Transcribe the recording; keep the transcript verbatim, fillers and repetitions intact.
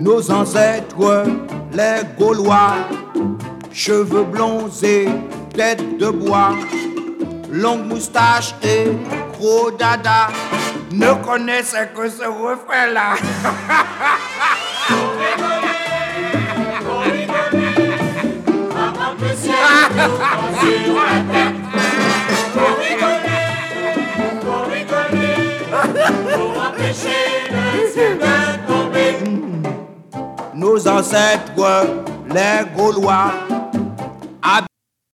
Nos ancêtres, les Gaulois, cheveux blonds et tête de bois, longue moustache et gros dada, ne connaissaient que ce refrain-là. Nos ancêtres, les Gaulois,